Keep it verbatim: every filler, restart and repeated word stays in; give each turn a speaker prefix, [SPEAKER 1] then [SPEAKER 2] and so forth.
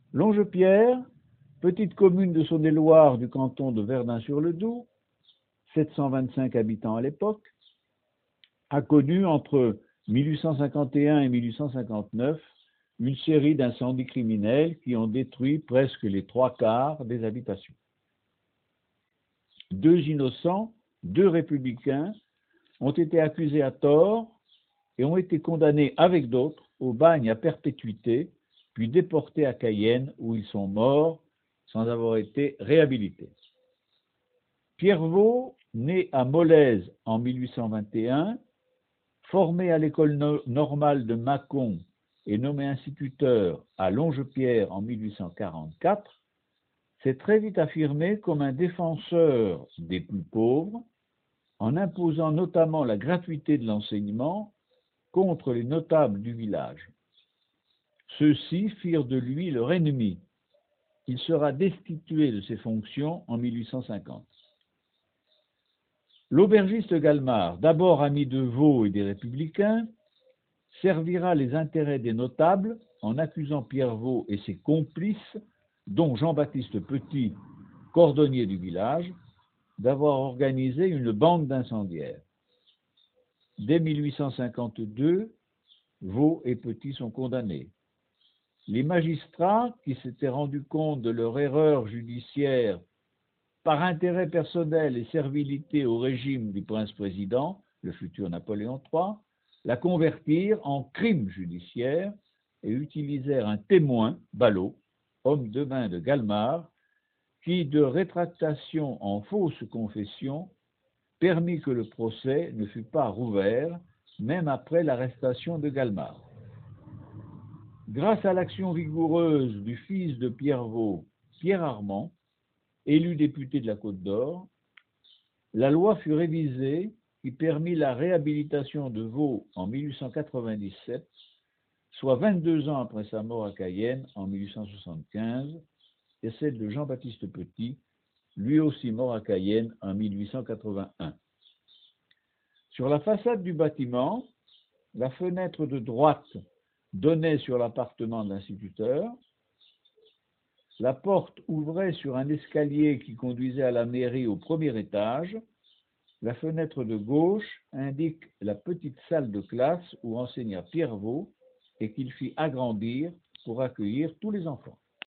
[SPEAKER 1] Longepierre, petite commune de Saône-et-Loire du canton de Verdun-sur-le-Doubs, sept cent vingt-cinq habitants à l'époque, a connu entre mille huit cent cinquante et un et mille huit cent cinquante-neuf une série d'incendies criminels qui ont détruit presque les trois quarts des habitations. Deux innocents, deux républicains, ont été accusés à tort et ont été condamnés avec d'autres au bagne à perpétuité, puis déportés à Cayenne où ils sont morts sans avoir été réhabilités. Pierre Vaux, né à Molèze en mille huit cent vingt et un, formé à l'école no- normale de Mâcon et nommé instituteur à Longepierre en mille huit cent quarante-quatre, s'est très vite affirmé comme un défenseur des plus pauvres, en imposant notamment la gratuité de l'enseignement contre les notables du village. Ceux-ci firent de lui leur ennemi. Il sera destitué de ses fonctions en mille huit cent cinquante. L'aubergiste Galmard, d'abord ami de Vaux et des Républicains, servira les intérêts des notables en accusant Pierre Vaux et ses complices, dont Jean-Baptiste Petit, cordonnier du village, d'avoir organisé une bande d'incendiaires. Dès mille huit cent cinquante-deux, Vaux et Petit sont condamnés. Les magistrats, qui s'étaient rendus compte de leur erreur judiciaire par intérêt personnel et servilité au régime du prince-président, le futur Napoléon trois, la convertirent en crime judiciaire et utilisèrent un témoin, Ballot, homme de main de Galmard, qui, de rétractation en fausse confession, permit que le procès ne fût pas rouvert, même après l'arrestation de Galmard. Grâce à l'action vigoureuse du fils de Pierre Vaux, Pierre Armand, élu député de la Côte d'Or, la loi fut révisée qui permit la réhabilitation de Vaux en mille huit cent quatre-vingt-dix-sept, soit vingt-deux ans après sa mort à Cayenne en mille huit cent soixante-quinze, et celle de Jean-Baptiste Petit, lui aussi mort à Cayenne en mille huit cent quatre-vingt-un. Sur la façade du bâtiment, la fenêtre de droite donnait sur l'appartement de l'instituteur, la porte ouvrait sur un escalier qui conduisait à la mairie au premier étage, la fenêtre de gauche indique la petite salle de classe où enseigna Pierre Vaux et qu'il fit agrandir pour accueillir tous les enfants.